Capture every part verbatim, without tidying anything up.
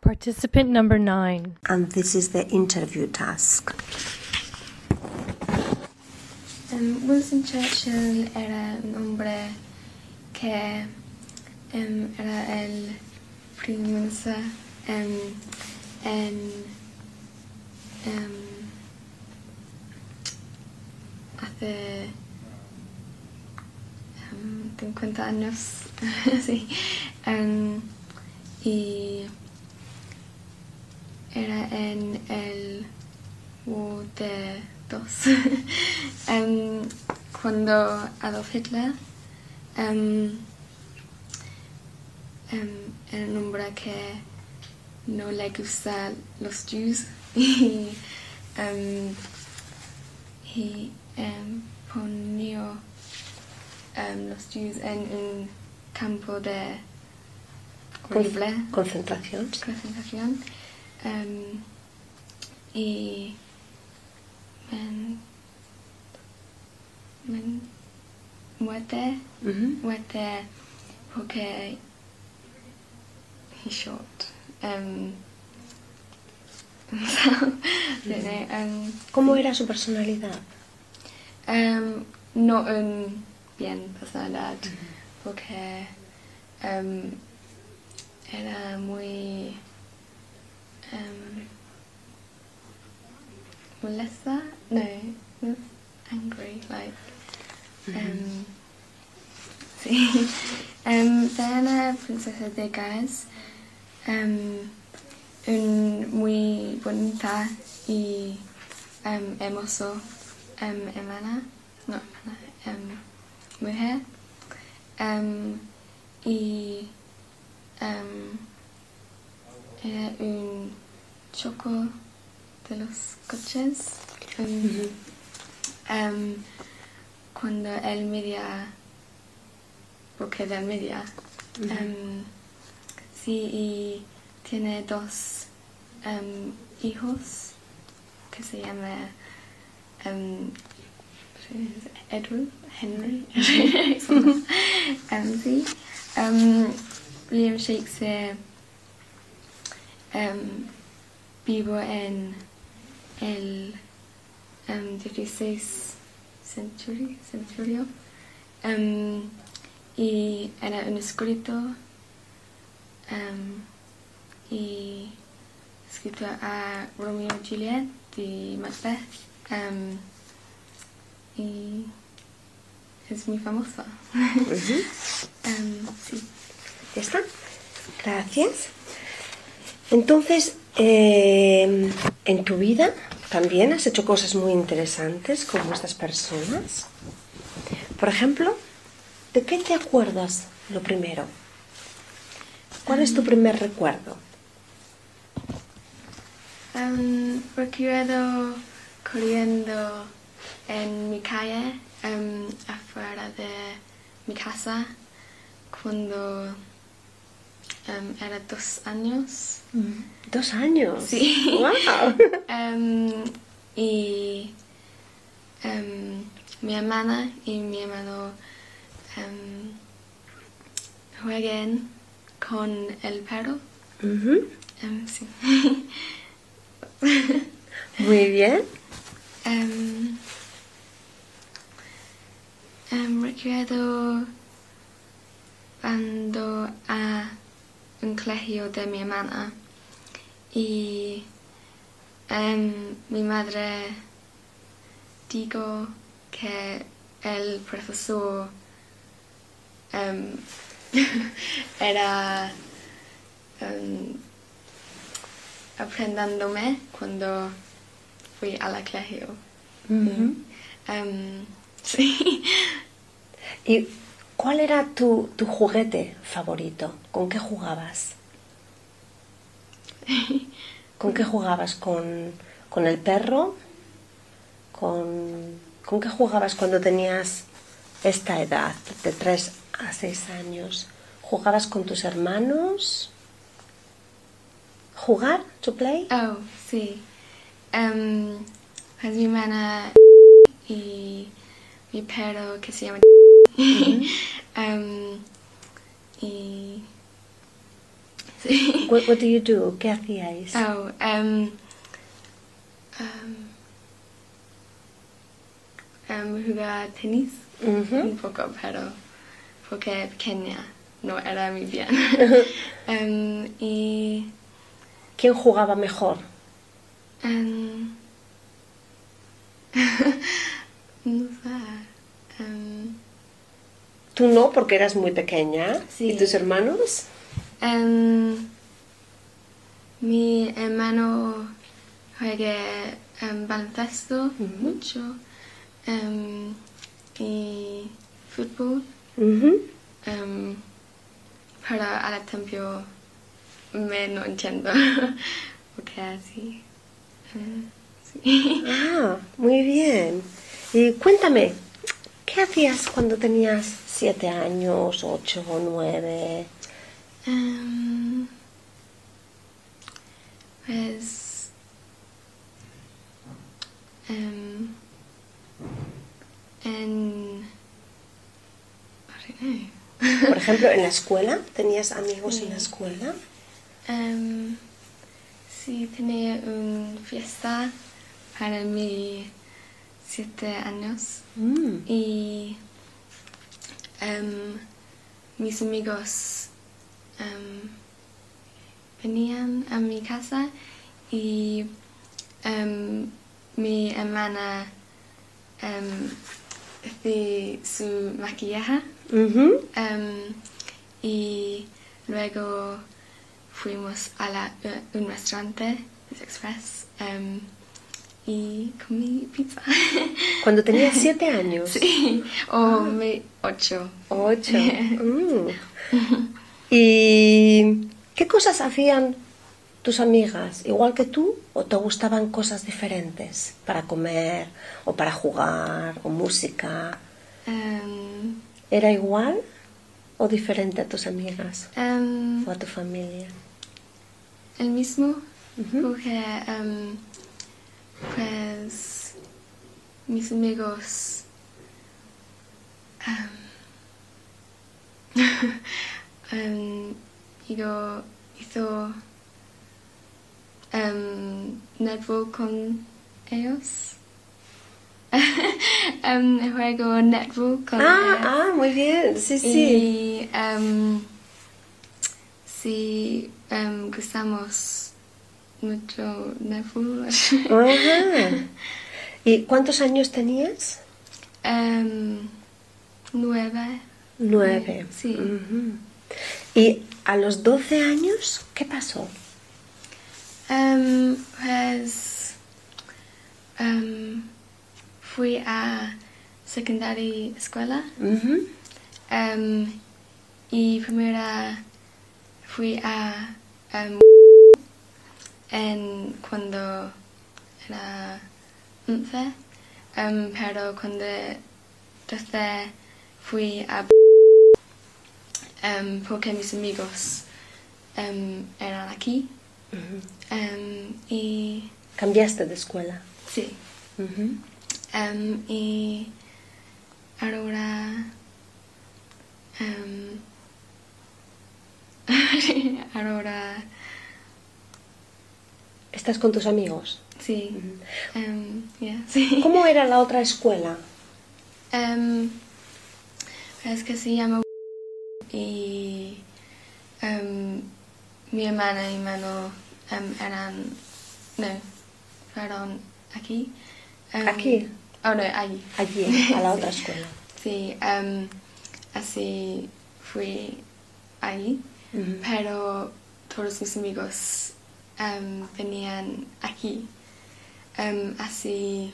Participant number nine. And this is the interview task. Um, Winston Churchill era un hombre que um, era el primer ministro um, en um, hace um, cincuenta años sí, um, y era en el War de dos um, cuando Adolf Hitler um, um, era un hombre que no le gusta los Jews y um, y um, ponía um, los Jews en un campo de horrible Concentración. concentración um, y men, men, muerte Mm-hmm. muerte porque he shot um, so, don't know, um, ¿Cómo era su personalidad? um, no un bien personalidad Mm-hmm. porque um, era muy um, molesta, no, was angry, like, um, sí, um, era una princesa de Gales, um, un muy bonita y um, hermoso um, hermana, no hermana, um, mujer, um, y um, era un choco de los coches um, Mm-hmm. um, cuando él medía porque del media Mm-hmm. um, sí y tiene dos um, hijos que se llama um, Edward Henry um, sí um, William Shakespeare um, vivo en el um, dieciséis century, centurio um, y era un escrito um, y escrito a Romeo y Juliet y Macbeth um, y es muy famoso. Mm-hmm. um, sí. ¿Ya está? Gracias. Entonces, eh, en tu vida también has hecho cosas muy interesantes como estas personas. Por ejemplo, ¿de qué te acuerdas lo primero? ¿Cuál es tu primer recuerdo? Um, recuerdo corriendo en mi calle, um, afuera de mi casa, cuando um, era dos años. Dos años. Sí. ¡Wow! um, y um, mi hermana y mi hermano um, juegan con el perro. Uh-huh. Um, sí. Muy bien. Um, um, recuerdo cuando a un colegio de mi hermana y um, mi madre dijo que el profesor um, era um, aprendiéndome cuando fui al colegio. Uh-huh. Um, sí. ¿Y cuál era tu, tu juguete favorito? ¿Con qué jugabas? ¿Con qué jugabas? ¿Con, con el perro? ¿Con, ¿Con qué jugabas cuando tenías esta edad, de tres a seis años? ¿Jugabas con tus hermanos? ¿Jugar? ¿To play? Oh, sí. Um, pues mi hermana y mi perro que se llama Uh-huh. um, y Sí. What, what do you do? ¿Qué hacíais? Oh, um, um, um, jugar tenis Ujú. un poco, pero porque pequeña no era muy bien. um, y ¿Quién jugaba mejor? um, no sé. Um, Tú no, porque eras muy pequeña. Sí. ¿Y tus hermanos? um, mi hermano juega um, baloncesto mucho um, y fútbol. Ujú. Um, pero al tiempo me no entiendo porque así. Um, sí. Ah, muy bien. Y cuéntame, ¿qué hacías cuando tenías siete años, ocho o nueve? Um, pues um, en I don't know. Por ejemplo, en la escuela, ¿tenías amigos en la escuela? Um, sí, tenía una fiesta para mis siete años Mm. y um, mis amigos um, venían a mi casa y um, mi hermana um, hacía su maquillaje Ujú. um, y luego fuimos a la, uh, un restaurante, Pizza Express, um, y comí pizza. Cuando tenías siete años. Sí, o me, ocho. Ocho. Mm. ¿Y qué cosas hacían tus amigas? ¿Igual que tú? ¿O te gustaban cosas diferentes? Para comer, o para jugar, o música. Um, ¿Era igual o diferente a tus amigas um, o a tu familia? el mismo, Ujú. porque um, pues mis amigos um, um, yo hizo um, netball con ellos. um, juego netball con Ah, ellos. ah, muy bien, sí, sí. Y um, sí, um, gustamos mucho netball. Ajá. ¿Y cuántos años tenías? um, nueve. Nueve. Sí. Ujú. ¿Y a los doce años qué pasó? Um, pues um, fui a secundaria escuela Ujú. um, y primero fui a um, en cuando era once, um, pero cuando doce fui a um, porque mis amigos um, eran aquí um, y Cambiaste de escuela. sí. Ujú. Um, y ahora um, ahora ¿Estás con tus amigos? sí. um, yeah, sí. ¿Cómo era la otra escuela? Um, es que se llama y um, mi hermana y mi hermano um, eran no fueron aquí. Um, ¿Aquí? Oh no, allí. Allí, a la Sí. otra escuela. Sí, um, así fui allí, Ujú. pero todos mis amigos um, venían aquí. Um, así,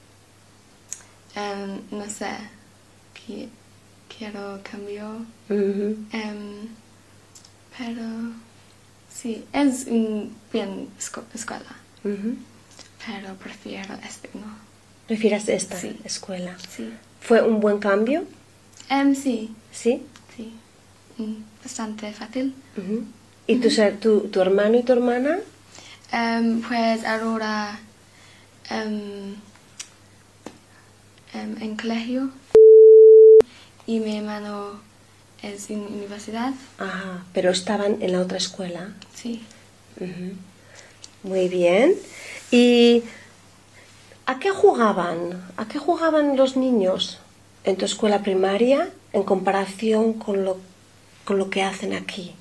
um, no sé, qui- quiero cambio, Ujú. um, pero sí, es un bien esco- escuela, Ujú. pero prefiero este, ¿no? ¿Prefieres esta Sí. escuela? Sí. ¿Fue un buen cambio? Um, sí, ¿Sí? sí, mm, bastante fácil. Ujú. ¿Y tu, tu, tu hermano y tu hermana? Um, pues ahora um, um, en colegio y mi hermano es una universidad. Ajá, pero estaban en la otra escuela. Sí. Ujú. Muy bien. ¿Y a qué jugaban? ¿A qué jugaban los niños en tu escuela primaria en comparación con lo, con lo que hacen aquí?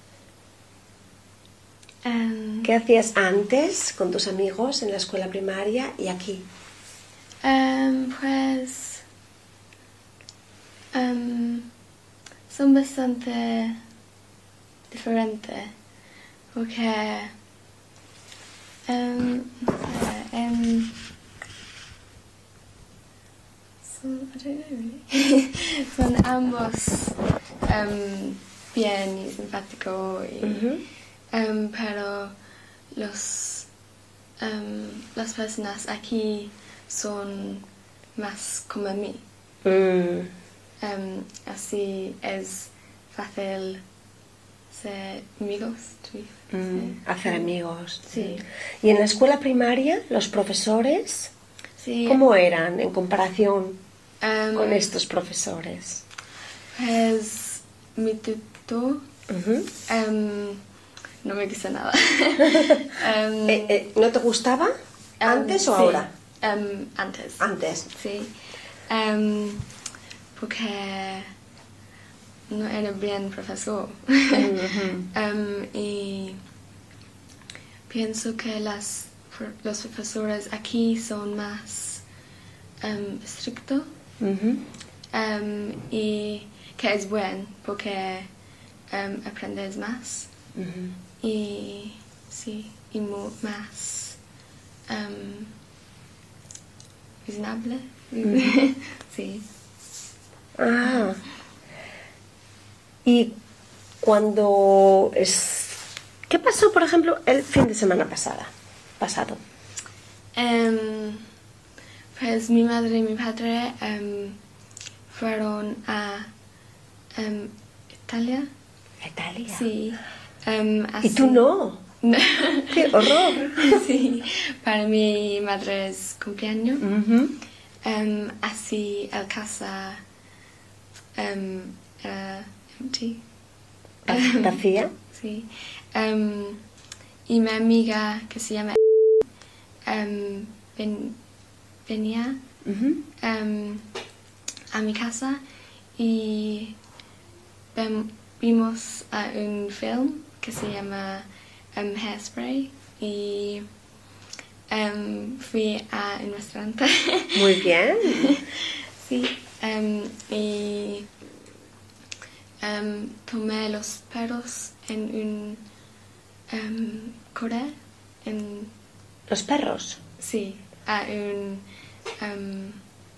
Um, ¿Qué hacías antes con tus amigos en la escuela primaria y aquí? um, pues um, son bastante diferentes porque um, no sé, um, son, I don't know really. Son ambos um, bien y simpáticos y Ujú. Um, pero los, um, las personas aquí son más como mí. Mm, Um, así es fácil ser amigos. ¿Sí? mm, hacer amigos. Sí. ¿Y en la escuela primaria los profesores Sí. cómo eran en comparación Um, con estos profesores? Pues mi tutor Ujú. um, no me gusta nada. um, Eh, eh, ¿No te gustaba antes um, o sí, ahora? um, antes. Antes. Sí. Um, porque no era bien profesor. Ujú. Um, y pienso que las, los profesores aquí son más um, estrictos Ujú. um, y que es bueno porque um, aprendes más Ujú. y sí, y mu- más um, reasonable. Sí. Ah. Y cuando es... ¿Qué pasó, por ejemplo, el fin de semana pasada, pasado? Um, pues mi madre y mi padre um, fueron a um, Italia. Italia. Sí. Um, ¿Y tú así- no? No. ¡Qué horror! Sí, para mi madre es cumpleaños. Ujú. Um, así el casa um, era empty. Va- ¿Vacía? Sí. Um, y mi amiga que se llama um, ven- venía Ujú. um, a mi casa y vem- vimos a un film que se llama um, Hairspray y um, fui a un restaurante. Muy bien. Sí, um, y um, tomé los perros en un um, corral, en, Los perros. sí, a un um,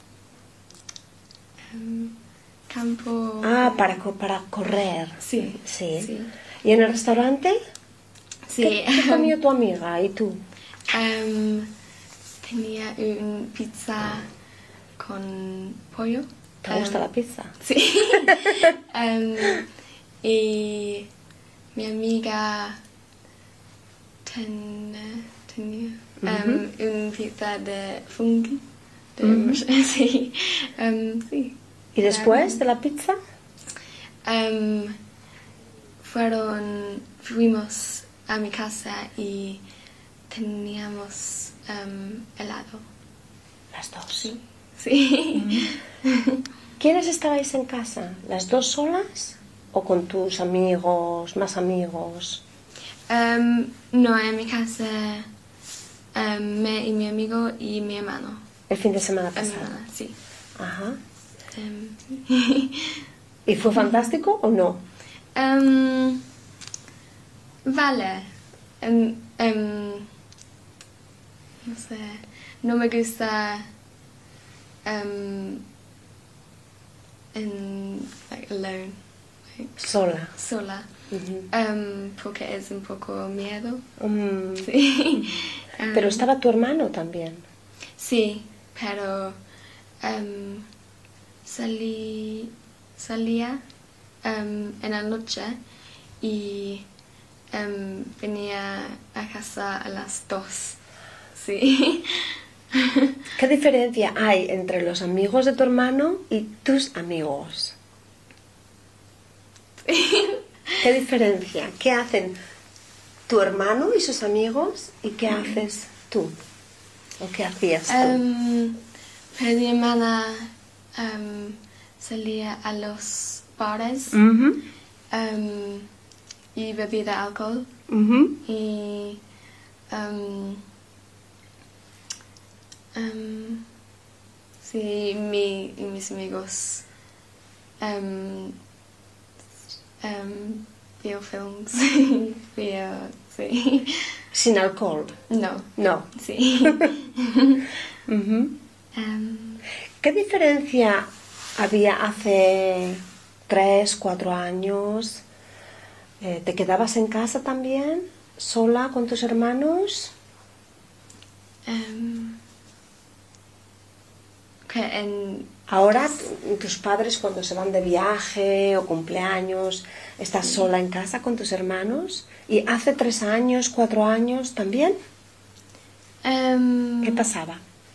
um, campo. Ah, para, co- para correr. Sí, Sí. sí. ¿Y en el restaurante? Sí, ¿Qué, qué comió tu amiga y tú? um, tenía una pizza con pollo. ¿Te gusta Um, la pizza? Sí. Um, y mi amiga ten- tenía um, una pizza de fungi. De Ujú. Sí. Um, sí. ¿Y después de la pizza? Um, fueron, fuimos a mi casa y teníamos um, helado. Las dos. Sí. Sí. ¿Quiénes estabais en casa? ¿Las dos solas? ¿O con tus amigos, más amigos? Um, no, en mi casa, um, me y mi amigo y mi hermano. El fin de semana Mi pasado. hermana, sí. Ajá. Um, ¿Y fue fantástico o no? um, vale. Um, um, no sé. No me gusta um, en, like, alone. Like, Sola. sola. Ujú. Um, porque es un poco miedo. Mm. Sí. Um, Pero estaba tu hermano también. Sí, pero um, salí, salía um, en la noche y um, venía a casa a las dos. Sí. ¿Qué diferencia hay entre los amigos de tu hermano y tus amigos? ¿Qué diferencia? ¿Qué hacen tu hermano y sus amigos y qué haces tú? ¿O qué hacías tú? Um, pero mi hermana um, salía a los bares Ujú, um, y bebía alcohol. ujú. Y um, um, sí, mi, y mis amigos um, um, veo films. veo, sí. Sin alcohol. No, No. sí. Ujú. um, ¿Qué diferencia había hace tres, cuatro años? Eh, ¿Te quedabas en casa también, sola con tus hermanos? um, que en Ahora t- tus padres cuando se van de viaje o cumpleaños, ¿estás sola en casa con tus hermanos? ¿Y hace tres años, cuatro años también? um, ¿Qué pasaba?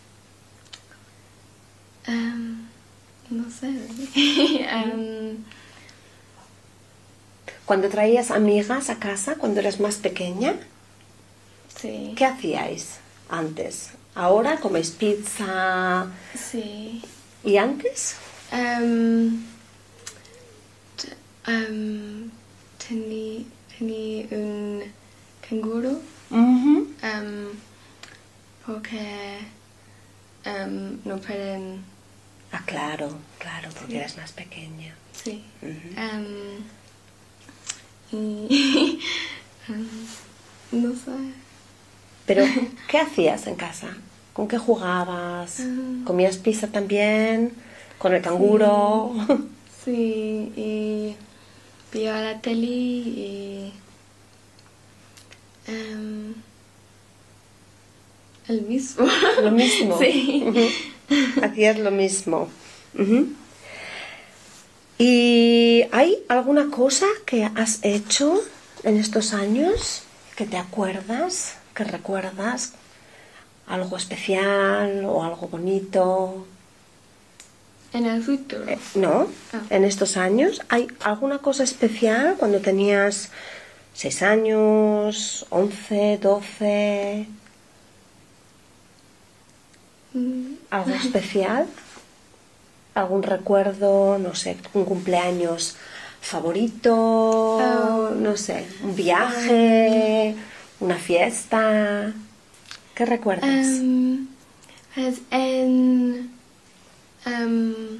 um, no sé. um, Cuando traías amigas a casa, cuando eras más pequeña, sí. ¿qué hacíais antes? Ahora coméis pizza. Sí. ¿Y antes? Um, t- um, tenía, tenía un canguro Ujú. um, porque um, no pueden. Ah, claro, claro, porque eras más pequeña. Sí. Ujú. Um, y um, no sé. Pero, ¿qué hacías en casa? ¿Con qué jugabas? Mm. ¿Comías pizza también? ¿Con el canguro? Sí, y vio la tele y um, el mismo. Lo mismo. Sí. Ujú. Hacías lo mismo. Ujú. ¿Y hay alguna cosa que has hecho en estos años que te acuerdas, que recuerdas? ¿Algo especial o algo bonito? En el futuro. Eh, ¿No? Ah. En estos años, ¿hay alguna cosa especial cuando tenías seis años, once, doce? Mm, ¿Algo especial? ¿Algún recuerdo? No sé, un cumpleaños favorito, Oh. no sé, un viaje, una fiesta. ¿Qué recuerdas? Um, pues en um,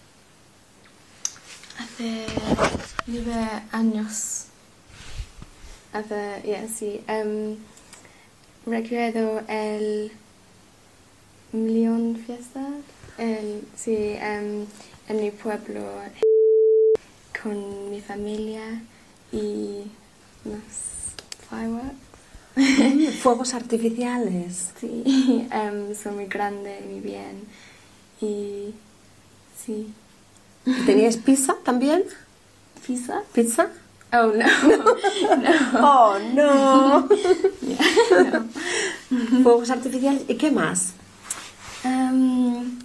hace nueve años, hace, yeah, sí, um, recuerdo el Millón Fiesta, el, sí, um, en mi pueblo con mi familia y los fireworks. Mm, fuegos artificiales. Sí, em, son muy grandes, muy bien. Y sí. ¿Y tenías pizza también? ¿Pizza? ¿Pizza? Oh, no. no. ¡Oh, no! Yeah, no. Fuegos artificiales. ¿Y qué más? Um,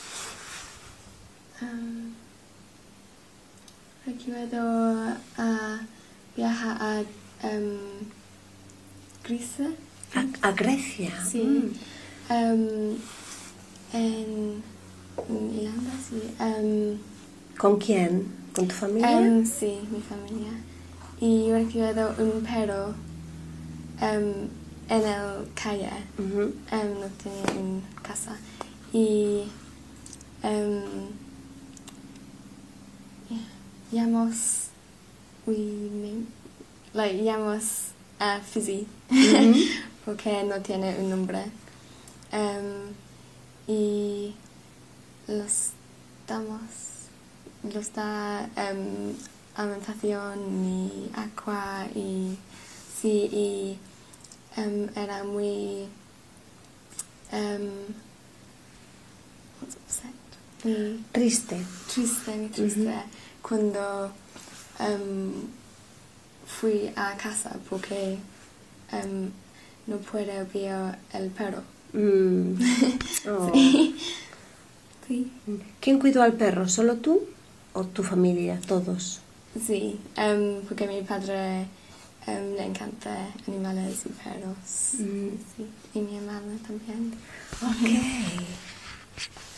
um, recuerdo uh, viajar a um, Grecia. A, a Grecia. Sí. Mm. Um, en, en Irlanda, sí. Um, ¿Con quién? ¿Con tu familia? um, sí, mi familia. Y recuerdo un perro um, en el calle. Ujú. Um, no tenía una casa. Y um, llamamos, we name, like, llamamos a Fizzy. Ujú. Porque no tiene un nombre. Um, y los damos, los da um, alimentación y agua y sí, y um, era muy um, what's upset? Muy Triste. triste, muy triste cuando um, fui a casa porque um, no puedo ver el perro. Mm. Oh. Sí. Sí. ¿Quién cuidó al perro? ¿Solo tú o tu familia? Todos. Sí, um, porque a mi padre um, le encanta animales y perros. Mm. Sí, y mi hermana también. Ok.